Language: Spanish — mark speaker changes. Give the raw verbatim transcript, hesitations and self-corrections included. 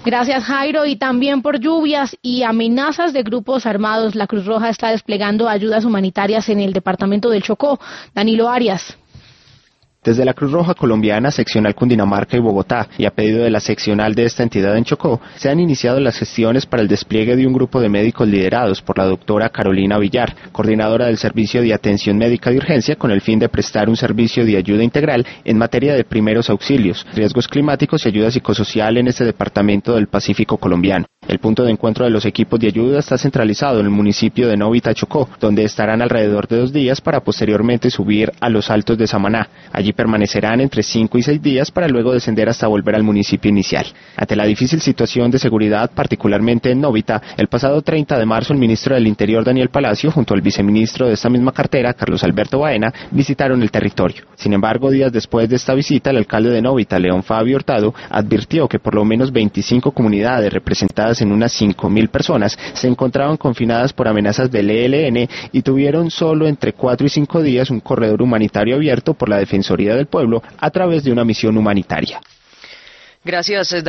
Speaker 1: Gracias, Jairo. Y también por lluvias y amenazas de grupos armados, la Cruz Roja está desplegando ayudas humanitarias en el departamento del Chocó. Danilo Arias.
Speaker 2: Desde la Cruz Roja Colombiana, seccional Cundinamarca y Bogotá, y a pedido de la seccional de esta entidad en Chocó, se han iniciado las gestiones para el despliegue de un grupo de médicos liderados por la doctora Carolina Villar, coordinadora del Servicio de Atención Médica de Urgencia, con el fin de prestar un servicio de ayuda integral en materia de primeros auxilios, riesgos climáticos y ayuda psicosocial en este departamento del Pacífico colombiano. El punto de encuentro de los equipos de ayuda está centralizado en el municipio de Novita, Chocó, donde estarán alrededor de dos días para posteriormente subir a los Altos de Samaná. Allí permanecerán entre cinco y seis días para luego descender hasta volver al municipio inicial. Ante la difícil situación de seguridad, particularmente en Novita, el pasado treinta de marzo el ministro del Interior, Daniel Palacio, junto al viceministro de esta misma cartera, Carlos Alberto Baena, visitaron el territorio. Sin embargo, días después de esta visita, el alcalde de Novita, León Fabio Hurtado, advirtió que por lo menos veinticinco comunidades representadas en unas cinco mil personas se encontraban confinadas por amenazas del E L N y tuvieron solo entre cuatro y cinco días un corredor humanitario abierto por la Defensoría del Pueblo a través de una misión humanitaria.
Speaker 3: Gracias.